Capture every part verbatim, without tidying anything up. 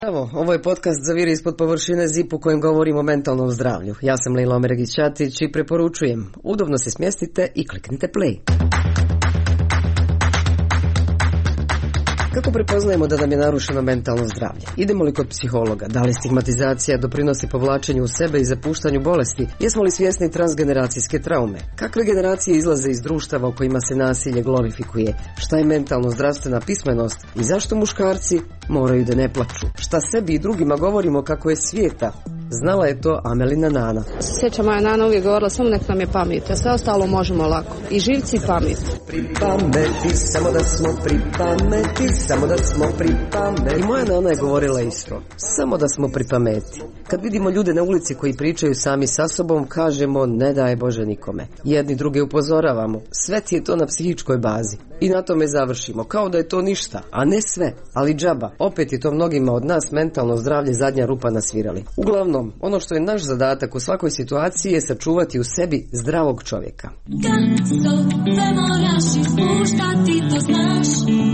Evo, ovo je podcast Zaviri ispod površine zip u kojem govorimo o mentalnom zdravlju. Ja sam Lejla Omeregić-Ćatić i preporučujem, udobno se smjestite i kliknite play. Kako prepoznajemo da nam je narušeno mentalno zdravlje? Idemo li kod psihologa? Da li stigmatizacija doprinosi povlačenju u sebe i zapuštanju bolesti? Jesmo li svjesni transgeneracijske traume? Kakve generacije izlaze iz društava u kojima se nasilje glorifikuje? Šta je mentalno zdravstvena pismenost? I zašto muškarci moraju da ne plaču? Šta sebi i drugima govorimo kako je svijeta? Znala je to Amelina Nana. Sjeća moja Nana uvijek govorila, samo nek nam je pamet, a sve ostalo možemo lako. I živci pamet. Pri pameti, samo da smo pri pameti, samo da smo pri pameti. I moja Nana je govorila isto, samo da smo pri pameti. Kad vidimo ljude na ulici koji pričaju sami sa sobom, kažemo ne daj Bože nikome. Jedni druge upozoravamo, sve ti je to na psihičkoj bazi. I na tome završimo, kao da je to ništa, a ne sve, ali džaba. Opet je to mnogima od nas mentalno zdravlje zadnja rupa na svirali. Uglavnom, ono što je naš zadatak u svakoj situaciji je sačuvati u sebi zdravog čovjeka. Kad sve moraš ispuštati, to znaš,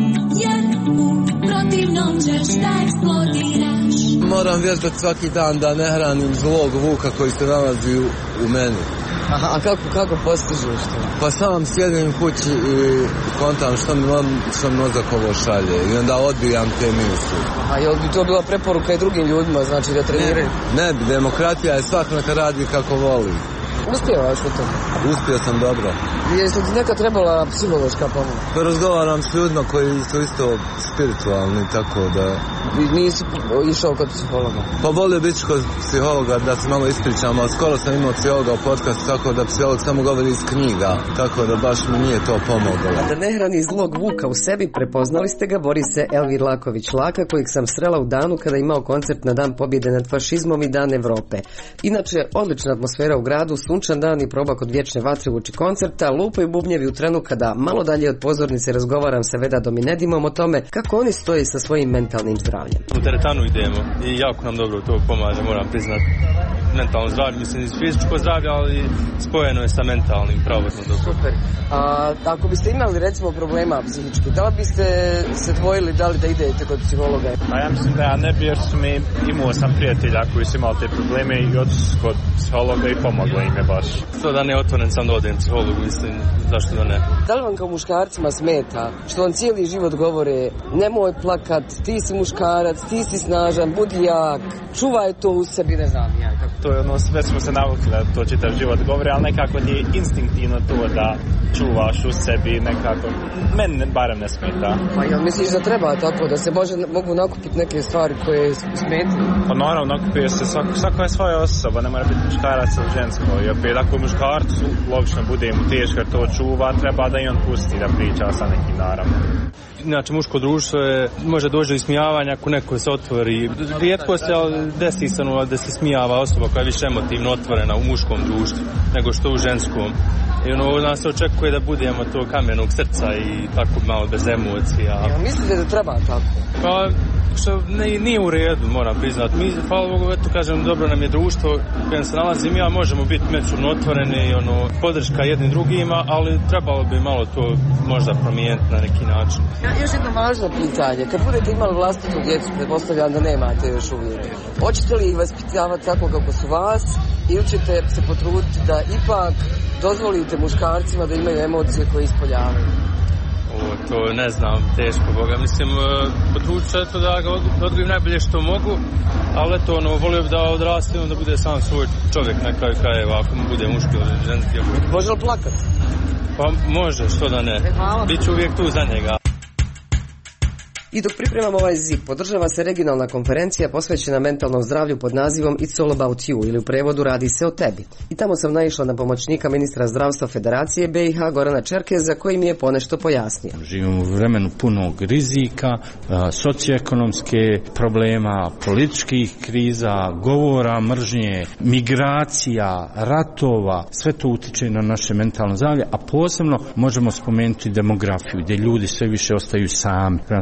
jer u protivnom ćeš da eksplodiraš. Moram vježbati svaki dan da ne hranim zlog vuka koji se nalazi u, u meni. Aha, a kako, kako postižeš to? Pa sam sjedim kući i kontam što mi, što mi mozak ovo šalje i onda odbijam te misli. A jel bi to bila preporuka i drugim ljudima, znači da treniraju? Ne, ne bi, demokratija je svak neka radi kako voli. Uspijevaš u tom? Uspio sam dobro. Jesi ti neka trebala psihološka pomoć? Pa razgovaram s ljudima koji su isto spiritualni, tako da... I nisi išao kod psihologa? Pa volio biti kod psihologa da se malo ispričam, ali skoro sam imao psihologa u podcastu, tako da psiholog samo govori iz knjiga, tako da baš mi nije to pomoglo. Da ne hrani zlog vuka u sebi, prepoznali ste ga, bori se Elvir Laković-Laka, kojeg sam srela u danu kada je imao koncert na Dan pobjede nad fašizmom i Dan Evrope. Inače, odlična atmosfera u gradu, sunčan dan i proba kod vječne vatre uoči koncerta, lupaju bubnjevi u trenu kada malo dalje od pozornice razgovaram sa Vedadom i Nedimom o tome kako oni stoje sa svojim mentalnim zdravljem. U teretanu idemo i jako nam dobro to pomaže, moram priznati. Mentalno zdravlje, mislim iz fizičko zdravlje, ali spojeno je sa mentalnim, pravodno dobro. Super. A ako biste imali recimo problema psihički, da li biste se dvojili da li da idete kod psihologa? Pa ja mislim da ja ne bi, jer su mi, imao sam prijatelja koji su imali te probleme i otišli kod psihologa i pomoglo im je baš. To da ne otvoren sam da odem psihologu, mislim, zašto da ne. Da li vam kao muškarcima smeta što vam cijeli život govore nemoj plakat, ti si muškarac, ti si snažan, budi jak, čuvaj to u sebi, ne znam ja kako. To je ono, sve smo se navukli da to čitav život govori, ali nekako ti je instinktivno to da čuvaš u sebi, nekako, meni barem ne smeta. Pa jel misliš da treba tako, da se može, mogu nakupiti neke stvari koje smetaju? Pa naravno, nakupio se, svako, svako je svoja osoba, ne mora biti muškarac ili žensko. I opet ako muškarcu, logično bude mu teško jer to čuva, treba da i on pusti da priča sa nekim, naravno. Inače, muško društvo je, može doći do ismijavanja ako neko se otvori. Rijetko se desi se da se smijava osoba koja je više emotivno otvorena u muškom društvu nego što u ženskom. I ono, od nas se očekuje da budemo to kamenog srca i tako malo bez emocija. Ja, mislite da treba tako? Pa, što ne, nije u redu, moram priznati. Mi, hvala Bogu, eto kažem, dobro nam je društvo u kojem se nalazim ja, možemo biti međusobno otvoreni, ono, podrška jednim drugima, ali trebalo bi malo to možda promijeniti na neki način. Ja, još jedno važno pitanje. Kad budete imali vlastitu djecu, pretpostavljam da nemate još uvijek, hoćete li ih vaspitavati tako kako su vas ili ćete se potruditi da ipak dozvolite muškarcima da imaju emocije koje ispoljavaju? O, to ne znam, teško Boga. Mislim, potrudit ću eto da ga odgojim najbolje što mogu, ali eto, ono, volio bi da odraste, da bude sam svoj čovjek na kraju krajeva, ako mu bude muški ili ženski. Može li plakat? Pa može, što da ne. Biću uvijek tu za njega. I dok pripremamo ovaj zip, podržava se regionalna konferencija posvećena mentalnom zdravlju pod nazivom It's all about you, ili u prevodu radi se o tebi. I tamo sam naišla na pomoćnika ministra zdravstva Federacije B i H Gorana Čerkeza, koji mi je ponešto pojasnio. Živimo u vremenu punog rizika, socioekonomske problema, političkih kriza, govora, mržnje, migracija, ratova, sve to utiče na naše mentalno zdravlje, a posebno možemo spomenuti demografiju, gdje ljudi sve više ostaju sami. Prema tome,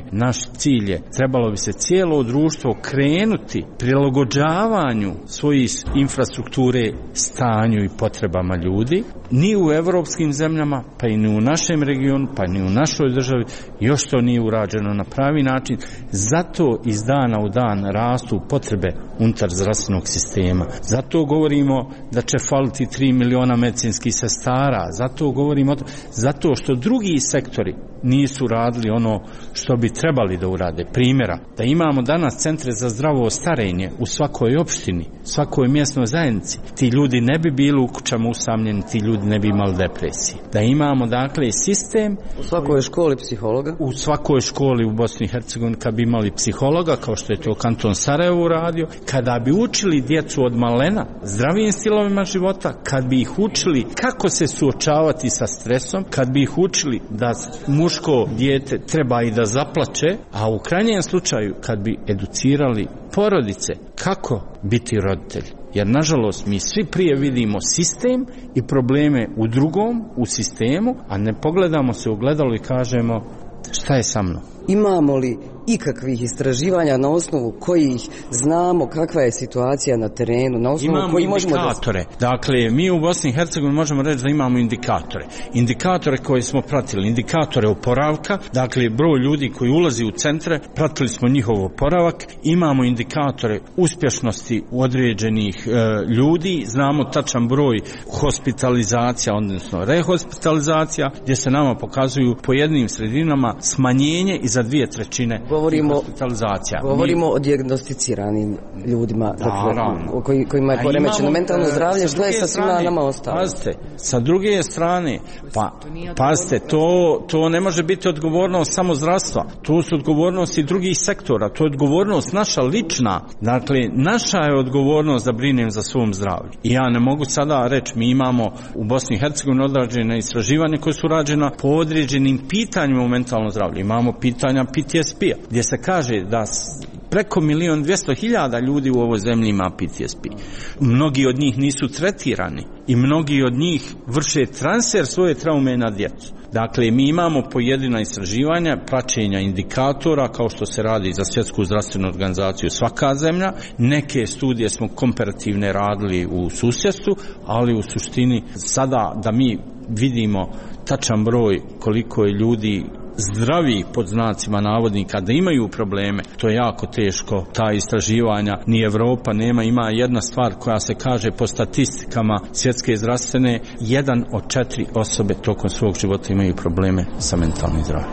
naš cilj je, trebalo bi se cijelo društvo krenuti prilagođavanju svojih infrastrukture stanju i potrebama ljudi. Ni u evropskim zemljama, pa i ni u našem regionu, pa ni u našoj državi još to nije urađeno na pravi način. Zato iz dana u dan rastu potrebe unutar zdravstvenog sistema. Zato govorimo da će faliti tri miliona medicinskih sestara. Zato govorimo zato što drugi sektori nisu radili ono što bi trebali da urade. Primjera, da imamo danas centre za zdravo starenje u svakoj opštini, svakoj mjesnoj zajednici. Ti ljudi ne bi bili u kućama usamljeni, ti ljudi ne bi imali depresije. Da imamo dakle sistem u svakoj školi psihologa. U svakoj školi u Bosni i Hercegovini kad bi imali psihologa, kao što je to kanton Sarajevo uradio, kada bi učili djecu od malena zdravijim stilovima života, kad bi ih učili kako se suočavati sa stresom, kad bi ih učili da muško dijete treba i da zaplače, a u krajnjem slučaju kad bi educirali porodice kako biti roditelj. Jer nažalost mi svi prije vidimo sistem i probleme u drugom, u sistemu, a ne pogledamo se u gledalo i kažemo šta je sa mnom. Imamo li ikakvih istraživanja na osnovu kojih znamo kakva je situacija na terenu, na osnovu imamo koji možemo indikatore. Da... Dakle, mi u Bosni i Hercegovini možemo reći da imamo indikatore. Indikatore koje smo pratili, indikatore oporavka, dakle, broj ljudi koji ulazi u centre, pratili smo njihov oporavak, imamo indikatore uspješnosti određenih e, ljudi, znamo tačan broj hospitalizacija, odnosno rehospitalizacija, gdje se nama pokazuju po jednim sredinama smanjenje i za dvije trećine govorimo, hospitalizacija. Govorimo Mi... o dijagnosticiranim ljudima, dakle, koji, kojima je poremećeno mentalno zdravlje, što je sa svima nama ostalo. Pazite, sa druge strane, pa, pazite, to, to ne može biti odgovornost samo zdravstva, to su odgovornosti drugih sektora, to je odgovornost naša lična, dakle, naša je odgovornost da brinem za svom zdravlju. I ja ne mogu sada reći, mi imamo u Bosni i Hercegovini odrađene istraživanje koje su rađena po određenim pitanjima o mentalnom zdravlju. Imamo pitanja P T S P-a, gdje se kaže da preko milion dvjesto hiljada ljudi u ovoj zemlji ima P T S P. Mnogi od njih nisu tretirani i mnogi od njih vrše transfer svoje traume na djecu. Dakle, mi imamo pojedina istraživanja, praćenja indikatora, kao što se radi za Svjetsku zdravstvenu organizaciju svaka zemlja. Neke studije smo komparativne radili u susjedstvu, ali u suštini sada da mi vidimo tačan broj koliko je ljudi zdravi pod znacima navodnika da imaju probleme, to je jako teško. Ta istraživanja ni Evropa nema. Ima jedna stvar koja se kaže po statistikama Svjetske zdravstvene, jedan od četiri osobe tokom svog života imaju probleme sa mentalnim zdravljem.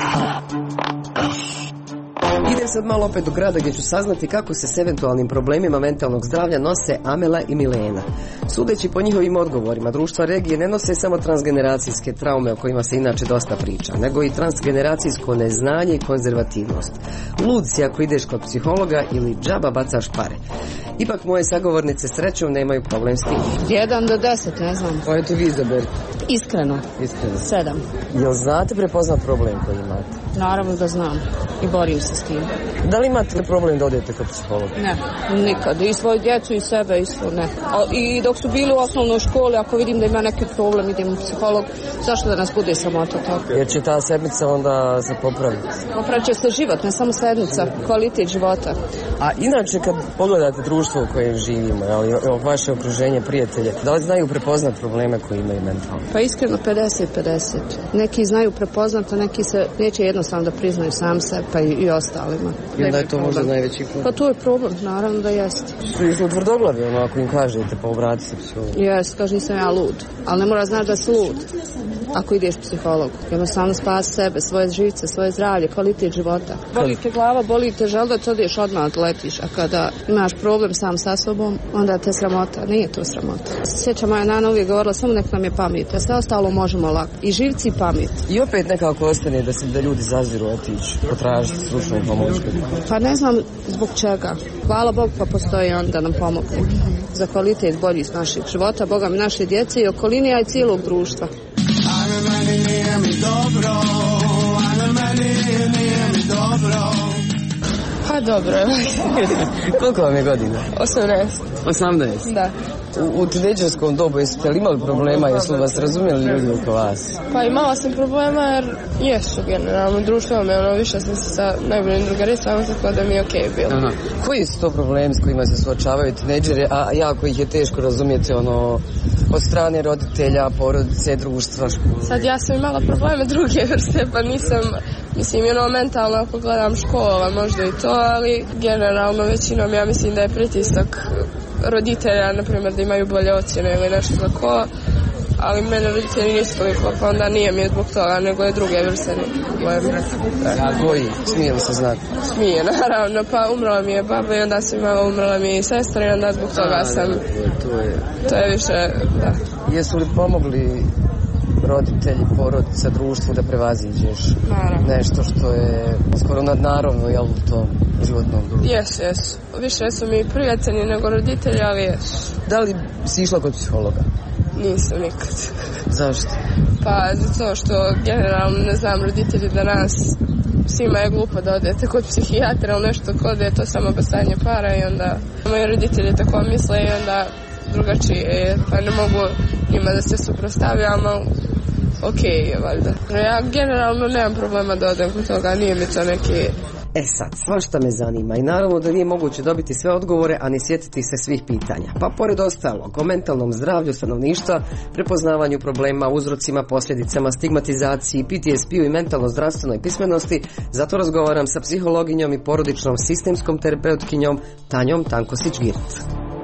Idem sad malo opet do grada gdje ću saznati kako se s eventualnim problemima mentalnog zdravlja nose Amela i Milena. Sudeći po njihovim odgovorima, društva regije ne nose samo transgeneracijske traume o kojima se inače dosta priča, nego i transgeneracijsko neznanje i konzervativnost. Lud si ako ideš kod psihologa ili džaba bacaš pare. Ipak moje sagovornice srećom nemaju problem s tim. Jedan do deset, ne znam. Pa eto vi izaberite. Iskreno. Iskreno. Sedam. Jel znate prepoznat problem koji imate? Naravno da znam. I borim se s tim. Da li imate problem da odete kod psihologa? Ne, nikad. I svoju djecu i sebe isto ne. A, i dok su bili u osnovnoj školi, ako vidim da ima neki problem, idem u psiholog. Zašto da nas bude sramota tako? Jer će ta sedmica onda se popraviti. Popravit će se život, ne samo sedmica. Kvalitet života. A inače kad pogledate društvo u kojem živimo, ali vaše okruženje, prijatelje, da li znaju prepoznat probleme koji imaju mentalno? Pa iskreno pedeset pedeset. Neki znaju prepoznat, a neki se neće jednostavno da priznaju sam se, pa i, i ostalima. I onda je to možda najveći problem. Pa to je problem, naravno da jeste. Su su tvrdoglavi, ono, ako im kažete, pa obrati se psihologu. Jes, kaže nisam ja lud, ali ne mora znaći da si lud ako ideš psihologu. Jednostavno spasi sebe, svoje živice, svoje zdravlje, kvalitet života. Boli te glava, boli te želudac, odeš odmah odletiš, a kada imaš problem sam sa sobom, onda te sramota. Nije to sramota. Sjeća moja nana uvijek govorila, samo nek nam je pamet, a sve ostalo možemo lako. I živci i pamet. I opet nekako ostane da se da ljudi zaziru otići, potražiti stručnu pomoć. Pa ne znam zbog čega. Hvala Bogu pa postoji on da nam pomogne. Za kvalitet bolji iz našeg života, Boga mi naše djece i okoline, a i cijelog društva. Ana meni nije mi dobro, Ana meni nije mi dobro. Pa dobro. Koliko vam je godina? osamnaest. osamnaest? Da. U, u tinejdžerskom dobu jeste li imali problema, jesu li vas razumjeli ljudi oko vas? Pa imala sam problema jer jesu generalno društvo me ono više sam se sa najboljim drugaricama tako da mi je okej okay bilo. Aha. Koji su to problemi s kojima se suočavaju tinejdžeri, a jako ih je teško razumjeti ono od strane roditelja, porodice, društva, škole? Sad ja sam imala probleme druge vrste pa nisam, mislim ono mentalno ako gledam škola možda i to, ali generalno većinom ja mislim da je pritisak roditelja, na primjer, da imaju bolje ocjene ili nešto tako, ali mene roditelji nisu toliko, pa onda nije mi je zbog toga, nego je druge vrste probleme. A koji? Smije li se znati? Smije, naravno, pa umrla mi je baba i onda sam imala, umrla mi je i sestra i onda zbog toga sam, to je, to je više, da. Jesu li pomogli roditelji, porodica, društvu da prevaziđeš Naravno. nešto što je skoro nadnaravno, jel, u tom životnom društvu? Jesu, jesu. Više su mi prijatelji nego roditelji, ali jesu. Da li si išla kod psihologa? Nisam nikad. Zašto? Pa zato što generalno, ne znam, roditelji danas svima je glupo da odete kod psihijatra ili nešto kod je to samo bacanje para i onda moji roditelji tako misle i onda drugačije, pa ne mogu njima da se suprotstavljamo, okej je valjda. Ja generalno nemam problema da odem kod toga, nije mi to neki... E sad, svašta me zanima i naravno da nije moguće dobiti sve odgovore, a ni sjetiti se svih pitanja. Pa pored ostalog, o mentalnom zdravlju stanovništva, prepoznavanju problema, uzrocima, posljedicama, stigmatizaciji, P T S P-u i mentalno zdravstvenoj pismenosti, zato razgovaram sa psihologinjom i porodičnom sistemskom terapeutkinjom Tanjom Tankosić-Girt.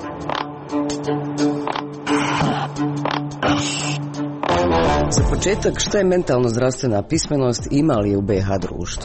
Za početak, šta je mentalno zdravstvena pismenost, ima li je u B iH društvu?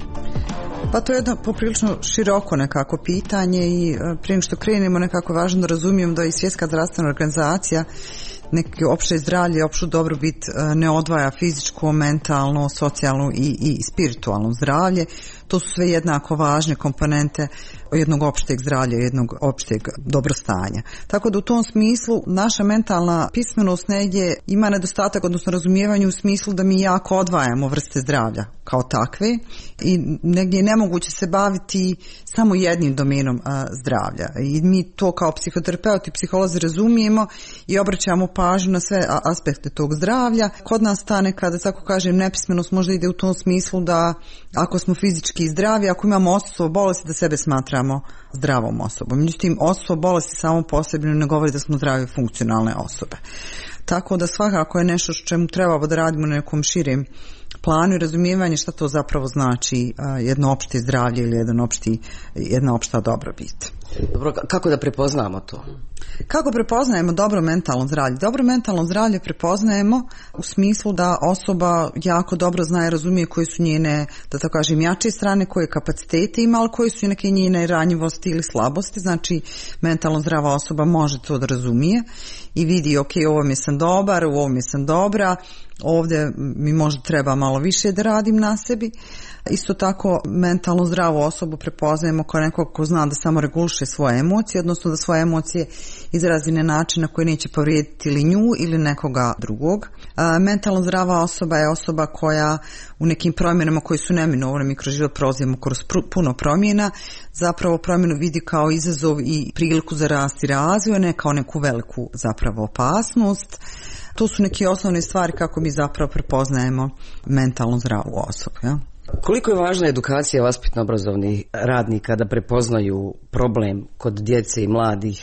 Pa to je jedno poprilično široko nekako pitanje i prije nego što krenemo nekako važno da razumijem da i Svjetska zdravstvena organizacija neki opšte zdravlje, opštu dobrobit ne odvaja fizičko, mentalno, socijalno i, i spiritualno zdravlje. To su sve jednako važne komponente jednog opšteg zdravlja, jednog opšteg dobrostanja. Tako da u tom smislu naša mentalna pismenost negdje ima nedostatak, odnosno razumijevanje u smislu da mi jako odvajamo vrste zdravlja kao takve i negdje je nemoguće se baviti samo jednim domenom a, zdravlja. I mi to kao psihoterapeuti, psiholozi razumijemo i obraćamo pažnju na sve aspekte tog zdravlja. Kod nas ta nekada, tako kažem, nepismenost možda ide u tom smislu da ako smo fizički zdravi, ako imamo odsustvo bolesti, da sebe smatramo zdravom osobom. Međutim, odsustvo bolesti samo posebno ne govori da smo zdrave funkcionalne osobe. Tako da svakako je nešto što čemu trebamo da radimo na nekom širem planu i razumijevanje šta to zapravo znači jedno opšte zdravlje ili jedan opšti, jedna opšta dobrobit. Dobro, kako da prepoznamo to? Kako prepoznajemo dobro mentalno zdravlje? Dobro mentalno zdravlje prepoznajemo u smislu da osoba jako dobro zna i razumije koje su njene, da tako kažem, jače strane, koje kapacitete ima, ali koje su neke njene ranjivosti ili slabosti. Znači, mentalno zdrava osoba može to da razumije i vidi, ok, ovo mi sam dobar, u ovom mi sam dobra, ovdje mi možda treba malo više da radim na sebi. Isto tako mentalno zdravu osobu prepoznajemo kao nekog ko zna da samo reguliše svoje emocije, odnosno da svoje emocije izrazi na način na koji neće povrijediti ili nju ili nekoga drugog. A, mentalno zdrava osoba je osoba koja u nekim promjenama koji su neminovne, mi kroz život prolazimo kroz puno promjena, zapravo promjenu vidi kao izazov i priliku za rast i razvoj, ne kao neku veliku zapravo opasnost. To su neke osnovne stvari kako mi zapravo prepoznajemo mentalno zdravu osobu. Ja? Koliko je važna edukacija vaspitno-obrazovnih radnika da prepoznaju problem kod djece i mladih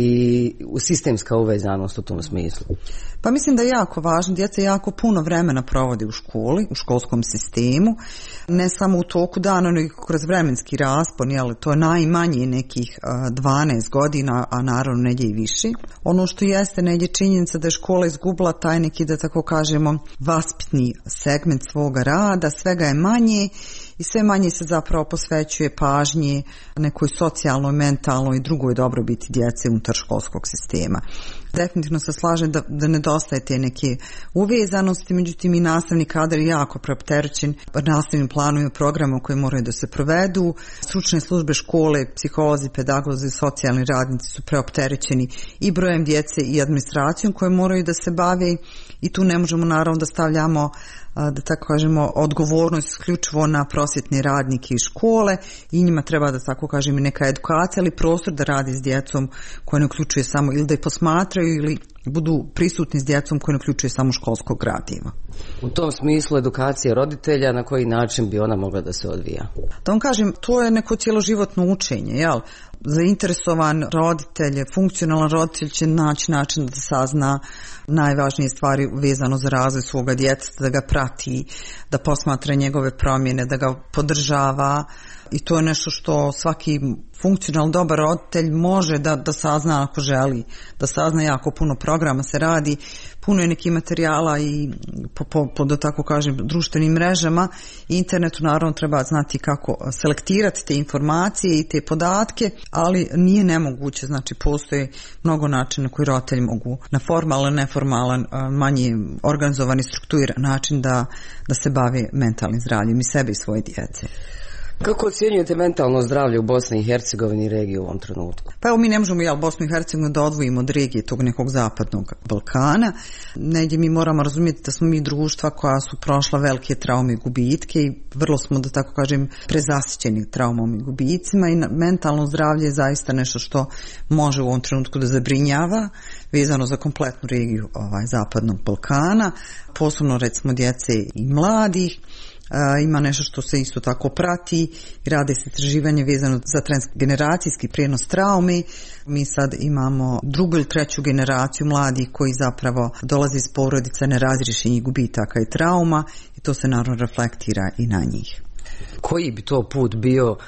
i sistemska uvezanost u tom smislu? Pa mislim da je jako važno. Djeca jako puno vremena provodi u školi, u školskom sistemu, ne samo u toku dana, nego kroz vremenski raspon, jel, to je najmanje nekih dvanaest godina, a naravno negdje i više. Ono što jeste negdje činjenica da je škola izgubila taj neki, da tako kažemo, vaspitni segment svoga rada, svega je manje i sve manje se zapravo posvećuje pažnje nekoj socijalnoj, mentalnoj i drugoj dobrobiti djece unutar školskog sistema. Definitivno se slažem da, da nedostaje te neke uvezanosti, međutim i nastavni kadar je jako preopterećen nastavnim planom i programom koji moraju da se provedu. Stručne službe škole, psiholozi, pedagozi, socijalni radnici su preopterećeni i brojem djece i administracijom koje moraju da se bave i tu ne možemo naravno da stavljamo, da tako kažemo, odgovornost isključivo na prosvjetne radnike iz škole i njima treba da tako kažem neka edukacija, ali prostor da radi s djecom koja ne uključuje samo ili da je posmatraju ili budu prisutni s djecom koji ne uključuje samo školskog gradiva. U tom smislu edukacija roditelja, na koji način bi ona mogla da se odvija? Da vam kažem, to je neko cjeloživotno učenje, jel? Zainteresovan roditelj, funkcionalan roditelj će naći način da sazna najvažnije stvari vezano za razvoj svoga djeteta, da ga prati, da posmatra njegove promjene, da ga podržava i to je nešto što svaki funkcionalno dobar roditelj može da, da sazna ako želi, da sazna jako puno programa se radi, puno je nekih materijala i po, po, po da tako kažem društvenim mrežama i internetu naravno treba znati kako selektirati te informacije i te podatke, ali nije nemoguće, znači postoje mnogo načina koji roditelji mogu na formalan, neformalan, manje organizovani, strukturiran način da, da se bave mentalnim zdravljem i sebe i svoje djece. Kako ocjenjujete mentalno zdravlje u Bosni i Hercegovini i regiji u ovom trenutku? Pa evo mi ne možemo jel, Bosnu i Hercegovinu da odvojimo od regije tog nekog zapadnog Balkana. Negdje mi moramo razumjeti da smo mi društva koja su prošla velike traume i gubitke i vrlo smo, da tako kažem, prezasićeni traumom i gubicima i mentalno zdravlje je zaista nešto što može u ovom trenutku da zabrinjava vezano za kompletnu regiju ovaj, zapadnog Balkana, posebno recimo djece i mladih. Uh, ima nešto što se isto tako prati i rade se istraživanje vezano za transgeneracijski prijenos traume. Mi sad imamo drugu ili treću generaciju mladih koji zapravo dolaze iz porodica nerazriješenih gubitaka i trauma i to se naravno reflektira i na njih. Koji bi to put bio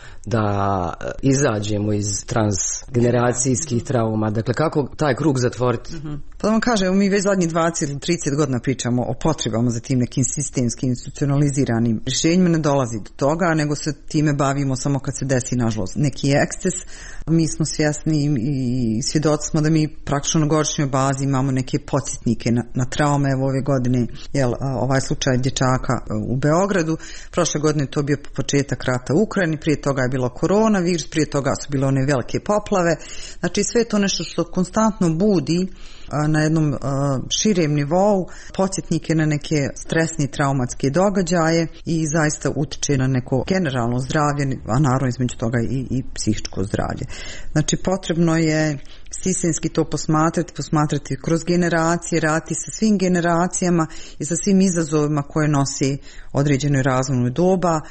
da izađemo iz transgeneracijskih trauma? Dakle, kako taj krug zatvoriti? Mm-hmm. Pa da vam kažem, mi već zadnjih dvadeset ili trideset godina pričamo o potrebama za tim nekim sistemskim institucionaliziranim rješenjima, ne dolazi do toga, nego se time bavimo samo kad se desi, nažalost, neki eksces. Mi smo svjesni i svjedoci smo da mi praktično na godišnjoj bazi imamo neke podsjetnike na, na traume. Evo ove godine, jel, ovaj slučaj dječaka u Beogradu, prošle godine to bio početak rata u Ukrajini, prije toga je bilo koronavirus, prije toga su bile one velike poplave. Znači sve to nešto što konstantno budi na jednom širem nivou podsjetnike na neke stresne i traumatske događaje i zaista utiče na neko generalno zdravlje, a naravno između toga i, i psihičko zdravlje. Znači potrebno je sistemski to posmatrati, posmatrati kroz generacije, raditi sa svim generacijama i sa svim izazovima koje nosi određenoj razvojnoj doba,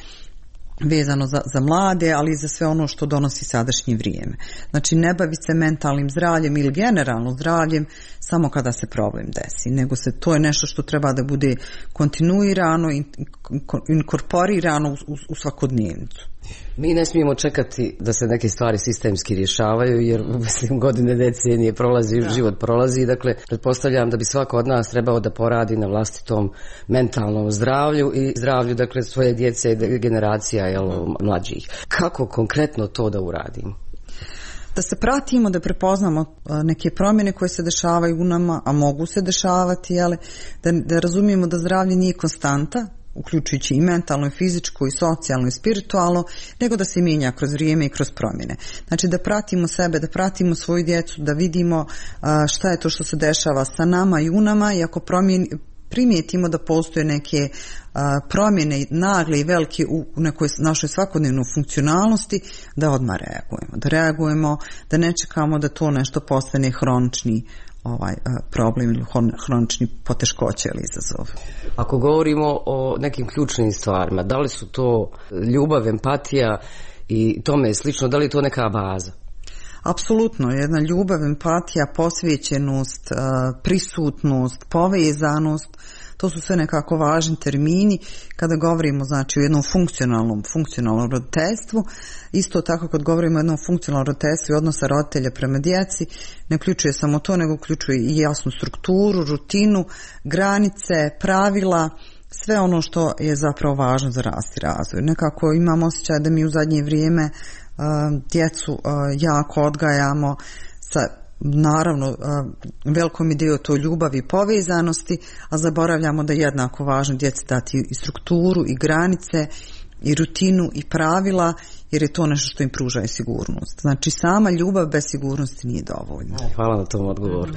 vezano za, za mlade, ali i za sve ono što donosi sadašnje vrijeme. Znači ne baviti se mentalnim zdravljem ili generalno zdravljem samo kada se problem desi, nego se to je nešto što treba da bude kontinuirano, inkorporirano u, u, u svakodnevnicu. Mi ne smijemo čekati da se neke stvari sistemski rješavaju, jer mislim godine, decenije prolazi, da. Život prolazi, dakle pretpostavljam da bi svako od nas trebao da poradi na vlastitom mentalnom zdravlju i zdravlju dakle svoje djece i generacija jel, mlađih. Kako konkretno to da uradimo? Da se pratimo, da prepoznamo neke promjene koje se dešavaju u nama, a mogu se dešavati, jel, da, da razumijemo da zdravlje nije konstanta, uključujući i mentalno, i fizičko, i socijalno, i spiritualno, nego da se mijenja kroz vrijeme i kroz promjene. Znači da pratimo sebe, da pratimo svoju djecu, da vidimo šta je to što se dešava sa nama i u nama i ako promjeni, primijetimo da postoje neke a, promjene nagle i velike u nekoj našoj svakodnevnoj funkcionalnosti, da odmah reagujemo. Da reagujemo, da ne čekamo da to nešto postane hronični ovaj problem ili hronični poteškoće ili izazov. Ako govorimo o nekim ključnim stvarima, da li su to ljubav, empatija i tome slično, da li je to neka baza? Apsolutno, jedna ljubav, empatija, posvećenost, prisutnost, povezanost, to su sve nekako važni termini kada govorimo znači o jednom funkcionalnom, funkcionalnom roditeljstvu. Isto tako kad govorimo o jednom funkcionalnom roditeljstvu i odnosa roditelja prema djeci, ne uključuje samo to, nego uključuje i jasnu strukturu, rutinu, granice, pravila, sve ono što je zapravo važno za rast i razvoj. Nekako imam osjećaj da mi u zadnje vrijeme uh, djecu uh, jako odgajamo sa naravno velikom ideju to ljubavi i povezanosti, a zaboravljamo da je jednako važno djeci dati i strukturu i granice i rutinu i pravila jer je to nešto što im pruža sigurnost. Znači sama ljubav bez sigurnosti nije dovoljna. Hvala na tom odgovoru.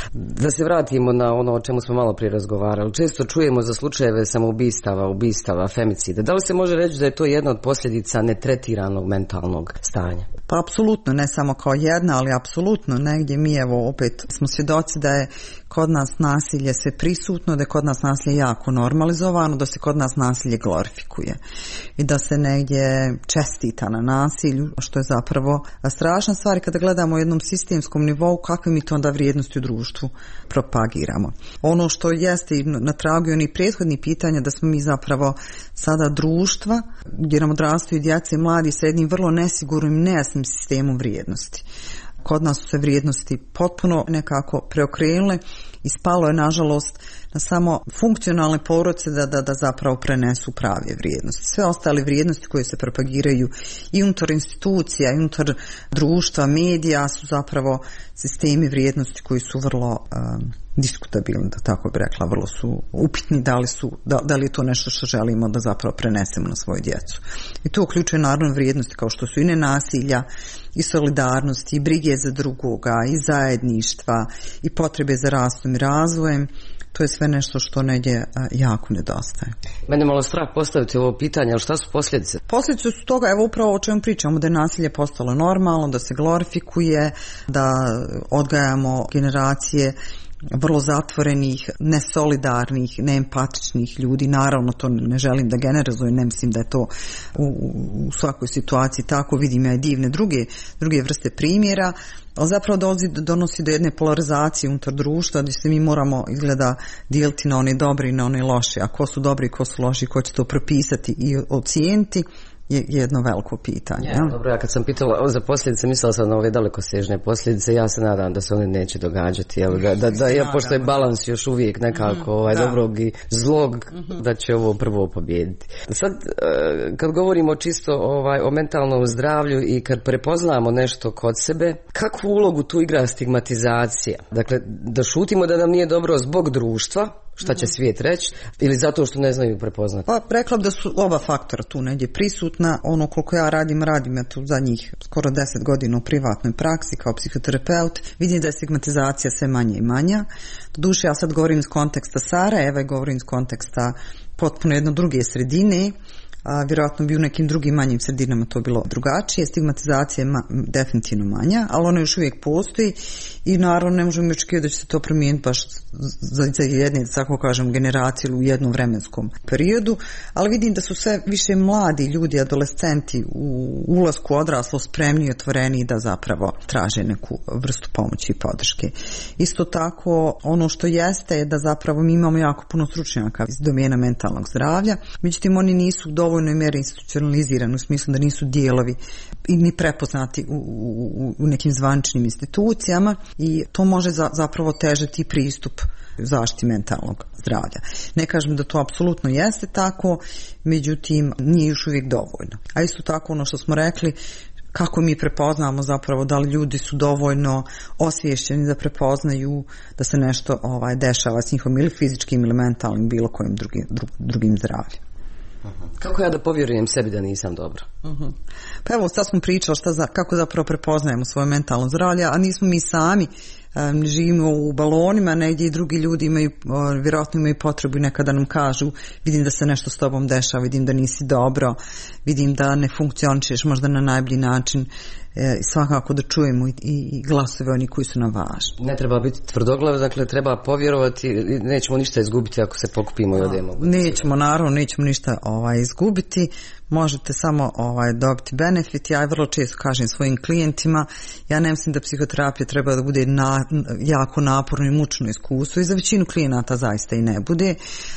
Da se vratimo na ono o čemu smo malo prije razgovarali. Često čujemo za slučajeve samoubistava, ubistava, femicida. Da li se može reći da je to jedna od posljedica netretiranog mentalnog stanja? Pa apsolutno, ne samo kao jedna, ali apsolutno negdje mi evo opet smo svjedoci da je kod nas nasilje sve prisutno, da je kod nas nasilje jako normalizovano, da se kod nas nasilje glorifikuje i da se negdje čestita na nasilju, što je zapravo strašna stvar kada gledamo u jednom sistemskom nivou kakve mi to onda vrijednosti u društvu propagiramo. Ono što jeste i na tragu onih prethodnih pitanja da smo mi zapravo sada društva gdje nam odrastaju djeca i mladi sa jednim vrlo nesigurnim i nejasnim sistemom vrijednosti. Kod nas su se vrijednosti potpuno nekako preokrenule i spalo je nažalost na samo funkcionalne poroce da, da, da zapravo prenesu prave vrijednosti. Sve ostale vrijednosti koje se propagiraju i unutar institucija, i unutar društva, medija su zapravo sistemi vrijednosti koji su vrlo um, diskutabilni, da tako bi rekla, vrlo su upitni da li, su, da, da li je to nešto što želimo da zapravo prenesemo na svoju djecu. I to uključuje naravno vrijednosti kao što su i nenasilja, i solidarnosti, i brige za drugoga, i zajedništva, i potrebe za rastom i razvojem. To je sve nešto što negdje jako nedostaje. Mene malo strah postaviti ovo pitanje, ali šta su posljedice? Posljedice su toga, evo upravo o čemu pričamo, da je nasilje postalo normalno, da se glorifikuje, da odgajamo generacije vrlo zatvorenih, nesolidarnih, neempatičnih ljudi. Naravno, to ne želim da generalizujem, ne mislim da je to u, u svakoj situaciji tako, vidim ja i divne druge, druge vrste primjera, ali zapravo dolazi, donosi do jedne polarizacije unutar društva gdje se mi moramo izgleda dijeliti na one dobre i na one loše, a ko su dobri i ko su loši, ko će to propisati i ocijeniti je jedno veliko pitanje. Ja, dobro, ja kad sam pitala za posljedice, mislila sam na ove dalekosežne posljedice, ja se nadam da se one neće događati, jel, da, da, da ja, pošto je balans još uvijek nekako ovaj, da. dobrog i zlog, mm-hmm. da će ovo prvo pobijediti. Sad, kad govorimo čisto ovaj, o mentalnom zdravlju i kad prepoznamo nešto kod sebe, kakvu ulogu tu igra stigmatizacija? Dakle, da šutimo da nam nije dobro zbog društva, šta će svijet reći, ili zato što ne znaju prepoznati? Pa rekla da su oba faktora tu negdje prisutna. Ono koliko ja radim, radim ja tu zadnjih skoro deset godina u privatnoj praksi kao psihoterapeut, vidim da je stigmatizacija sve manje i manja. Doduše, ja sad govorim iz konteksta Sarajeva i govorim iz konteksta potpuno jedno druge sredine, a vjerojatno bi u nekim drugim manjim sredinama to bilo drugačije. Stigmatizacija je ma, definitivno manja, ali ona još uvijek postoji i naravno ne možemo očekivati da će se to promijeniti baš za, za jedne, da tako kažem, generacije u jednom vremenskom periodu, ali vidim da su sve više mladi ljudi, adolescenti u ulasku odraslo spremni i otvoreni da zapravo traže neku vrstu pomoći i podrške. Isto tako, ono što jeste je da zapravo mi imamo jako puno stručnjaka iz domena mentalnog zdravlja, međutim oni nisu dovoljno mjeri institucionalizirani u smislu da nisu dijelovi i ni prepoznati u, u, u nekim zvaničnim institucijama i to može za, zapravo težiti pristup zaštiti mentalnog zdravlja. Ne kažem da to apsolutno jeste tako, međutim nije još uvijek dovoljno. A isto tako ono što smo rekli, kako mi prepoznamo zapravo da li ljudi su dovoljno osviješćeni da prepoznaju da se nešto ovaj, dešava s njihovim ili fizičkim ili mentalnim bilo kojim drugim, drugim zdravljem. Kako ja da povjerujem sebi da nisam dobro? Uh-huh. Pa evo, sad smo pričali šta za, kako zapravo prepoznajemo svoje mentalno zdravlje, a nismo mi sami, um, živimo u balonima, negdje i drugi ljudi imaju, uh, vjerojatno imaju potrebu i nekada nam kažu, vidim da se nešto s tobom dešava, vidim da nisi dobro, vidim da ne funkcionišeš možda na najbolji način, i svakako da čujemo i, i glasove oni koji su nam važni. Ne treba biti tvrdoglav, dakle treba povjerovati, nećemo ništa izgubiti ako se pokupimo i odemo. Nećemo, naravno, nećemo ništa ovaj, izgubiti, možete samo ovaj, dobiti benefit. Ja vrlo često kažem svojim klijentima, ja ne mislim da psihoterapija treba da bude na, jako naporno i mučno iskustvo i za većinu klijenata zaista i ne bude.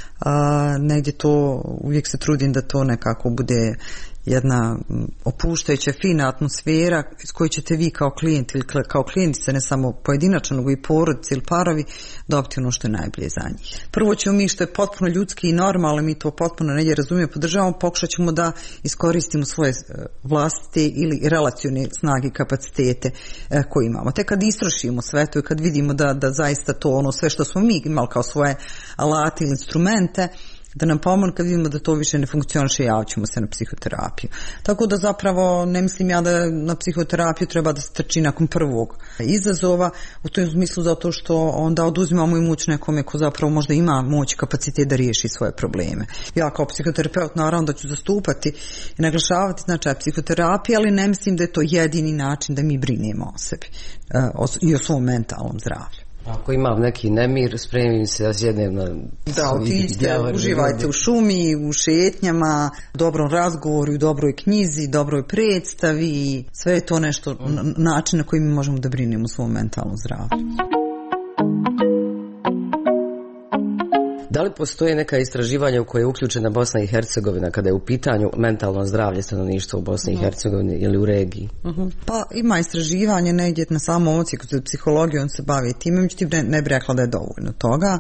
A, negdje to, uvijek se trudim da to nekako bude jedna opuštajuća, fina atmosfera iz koje ćete vi kao klijent ili kao klijentica, ne samo pojedinačno, nego i porodice ili parovi, dobiti ono što je najbolje za njih. Prvo ćemo mi, što je potpuno ljudski i normalno, mi to potpuno negdje razumijemo, podržavamo, pokušat ćemo da iskoristimo svoje vlastite ili relacione snage i kapacitete koje imamo. Te kad istrošimo sve to i kad vidimo da, da zaista to ono sve što smo mi imali kao svoje alate ili instrumente, da nam pomogne kad vidimo da to više ne funkcioniše, javćemo se na psihoterapiju. Tako da zapravo ne mislim ja da na psihoterapiju treba da se trči nakon prvog izazova, u tom smislu zato što onda oduzimamo i moć nekome ko zapravo možda ima moć i kapacitet da riješi svoje probleme. Ja kao psihoterapeut naravno da ću zastupati i naglašavati značaj psihoterapije, ali ne mislim da je to jedini način da mi brinemo o sebi i o svom mentalnom zdravlju. Ako imam neki nemir, spremim se da sjednem na... Da, otiđite, uživajte u šumi, u šetnjama, dobrom razgovoru, dobroj knjizi, dobroj predstavi, sve je to nešto, način na koji mi možemo da brinemo o svom mentalnom zdravlju. Da li postoje neka istraživanja u koje je uključena Bosna i Hercegovina kada je u pitanju mentalno zdravlje stanovništva u Bosni i Hercegovini ili u regiji? Uh-huh. Pa ima istraživanje negdje na samom odsjeku za psihologiju, on se bavi time, međutim ne, ne bi rekla da je dovoljno toga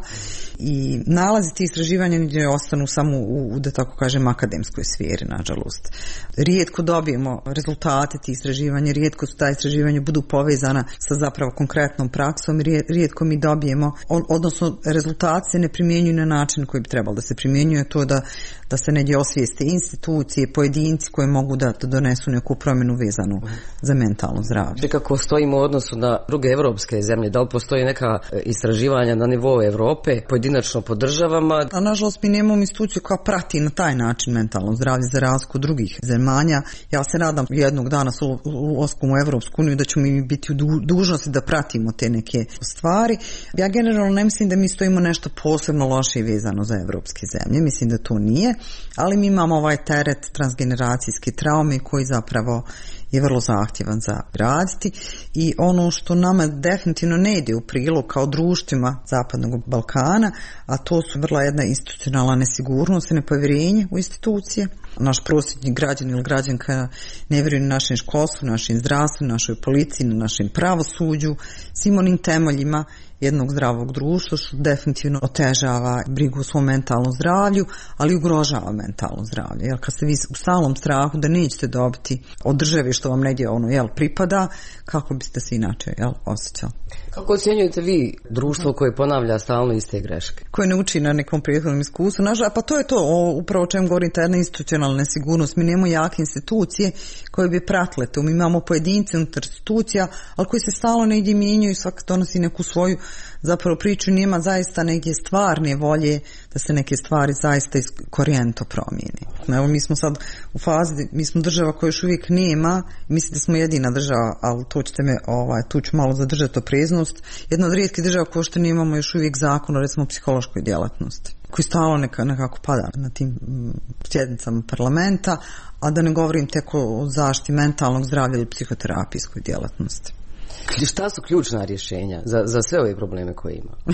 i nalazi ti istraživanja negdje ostanu samo u, u, da tako kažem, akademskoj sferi, nažalost. Rijetko dobijemo rezultate tih istraživanja, rijetko su ta istraživanja budu povezana sa zapravo konkretnom praksom, rijetko mi dobijemo, odnosno rezultati se ne primjenjuju na način koji bi trebalo da se primjenjuje, to da, da se negdje osvijeste institucije, pojedinci koji mogu da, da donesu neku promjenu vezanu za mentalno zdravlje. Kako stojimo u odnosu na druge evropske zemlje? Da li postoji neka istraživanja na nivou Evrope, pojedinačno po državama? A nažalost mi nemamo instituciju koja prati na taj način mentalno zdravlje za razliku drugih zemalja. Ja se nadam jednog dana s ulaskom u Evropsku uniju da ćemo mi biti u dužnosti da pratimo te neke stvari. Ja generalno ne mislim da mi stojimo nešto posebno loše i vezano za evropske zemlje. Mislim da to nije, ali mi imamo ovaj teret transgeneracijske traume koji zapravo je vrlo zahtjevan za raditi i ono što nama definitivno ne ide u prilog kao društvima Zapadnog Balkana, a to su vrlo jedna institucionalna nesigurnost i nepovjerenje u institucije. Naš prosječni građan ili građanka ne vjeruje na našem školstvu, našem zdravstvu, našoj policiji, na našem pravosuđu, svim onim temeljima jednog zdravog društva, što definitivno otežava brigu o svom mentalnom zdravlju, ali ugrožava mentalno zdravlje. Jer kad ste vi u stalnom strahu da nećete dobiti od države što vam negdje ono, jel, pripada, kako biste se inače, jel, osjećali? Kako ocjenjujete vi društvo koje ponavlja stalno iste greške? Koje ne uči na nekom prethodnom iskustvu. Nažalost, pa to je to, o, upravo o čem govorim, ta jedna institucionalna nesigurnost. Mi nemamo jake institucije koje bi pratile to. Mi imamo pojedince unutar institucija, ali koji se stalno negdje mijenjaju i svak donosi neku svoju zapravo priču, nema zaista neke stvarne volje da se neke stvari zaista korijenito promijene. Evo mi smo sad u fazi, mi smo država koja još uvijek nema, mislim da smo jedina država, ali to ćete me, ovaj, tu ću malo zadržati opreznost, jedna od rijetkih država koja što nemamo još uvijek zakon o recimo psihološkoj djelatnosti, koji stalno neka, nekako pada na tim sjednicama parlamenta, a da ne govorim tek o zaštiti mentalnog zdravlja ili psihoterapijskoj djelatnosti. Šta su ključna rješenja za, za sve ove probleme koje ima?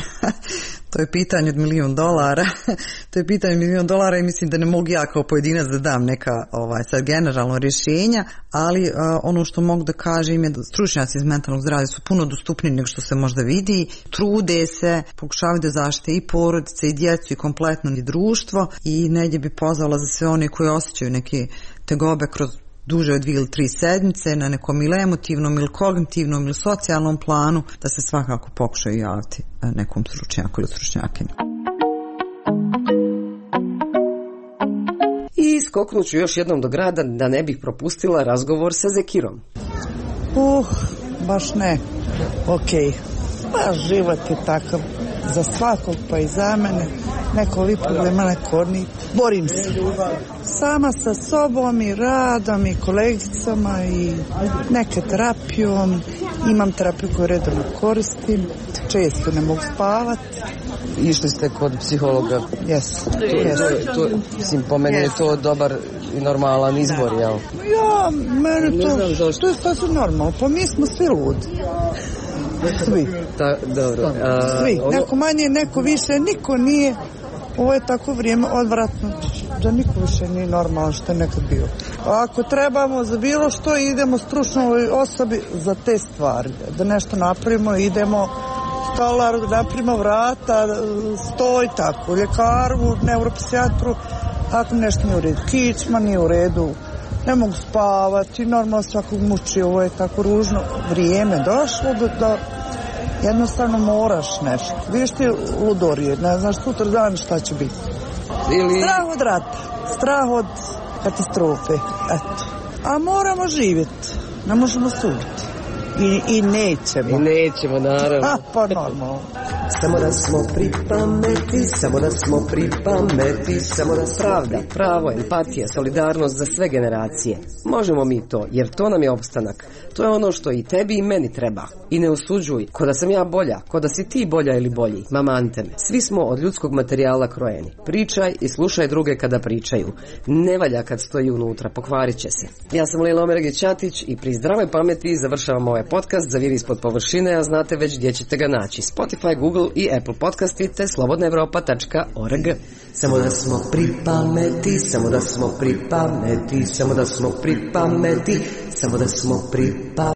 To je pitanje od milijun dolara. To je pitanje od milijun dolara i mislim da ne mogu ja kao pojedinac da dam neka ovaj, sad generalno rješenja, ali uh, ono što mogu da kažem je da stručnjaci iz mentalnog zdravlja su puno dostupniji nego što se možda vidi. Trude se, pokušavaju da zaštite i porodice i djecu i kompletno i društvo i negdje bi pozvala za sve one koji osjećaju neke tegobe kroz duže od dvije ili tri sedmice na nekom ili emotivnom ili kognitivnom ili socijalnom planu, da se svakako pokušaju javiti nekom stručnjaku ili stručnjakinju. I skoknut ću još jednom do grada da ne bih propustila razgovor sa Zekirom. Uh, baš ne. Ok. Pa život je takav za svakog, pa i za mene. Neko li problema, neko ni. Borim se. Sama sa sobom i radom i kolegicama i neke terapijom. Imam terapiju koju redovno koristim. Često ne mogu spavati. Išli ste kod psihologa? Jes. Yes. To, to, mislim, po meni yes. je to dobar i normalan izbor, jel? Ja, meni to, to je sasvim normalno. Pa mi smo svi ludi. Svi. Ta, dobro. A, svi. ono... Neko manje, neko više, niko nije. Ovo je tako vrijeme odvratno da niko više nije normalno što je nekad bilo. A ako trebamo za bilo što, idemo stručnoj osobi za te stvari. Da nešto napravimo, idemo stolaru, da napravimo vrata, stoj, tako, ljekaru, neuropsijatru, ako nešto nije u redu. Kičma nije u redu, ne mogu spavati, normalno svakog muči, ovo je tako ružno. Vrijeme došlo da, da jednostavno moraš nešto. Vidiš ti ludorije, ne znaš sutra dan šta će biti. ili... Strah od rata, strah od katastrofe, eto. A moramo živjeti, ne možemo suditi. I, i nećemo. I nećemo, naravno. A, pa normalno. Samo da smo pri pameti, samo da smo pri pameti, samo da pravda, pravo, empatija, solidarnost za sve generacije. Možemo mi to, jer to nam je opstanak. To je ono što i tebi i meni treba. I ne osuđuj, ko da sam ja bolja, ko da si ti bolja ili bolji. Mamante me. Svi smo od ljudskog materijala krojeni. Pričaj i slušaj druge kada pričaju. Ne valja kad stoji unutra, pokvarit će se. Ja sam Lila Omergić-Ćatić i pri zdravoj pameti završavam ovaj podcast Zaviri ispod površine, a znate već gdje ćete ga naći. Spotify, Google i Apple podcasti te slobodna evropa tačka org. Samo da smo pri pameti, samo da smo pri pameti, samo da smo pri pameti, samo da smo pri pameti.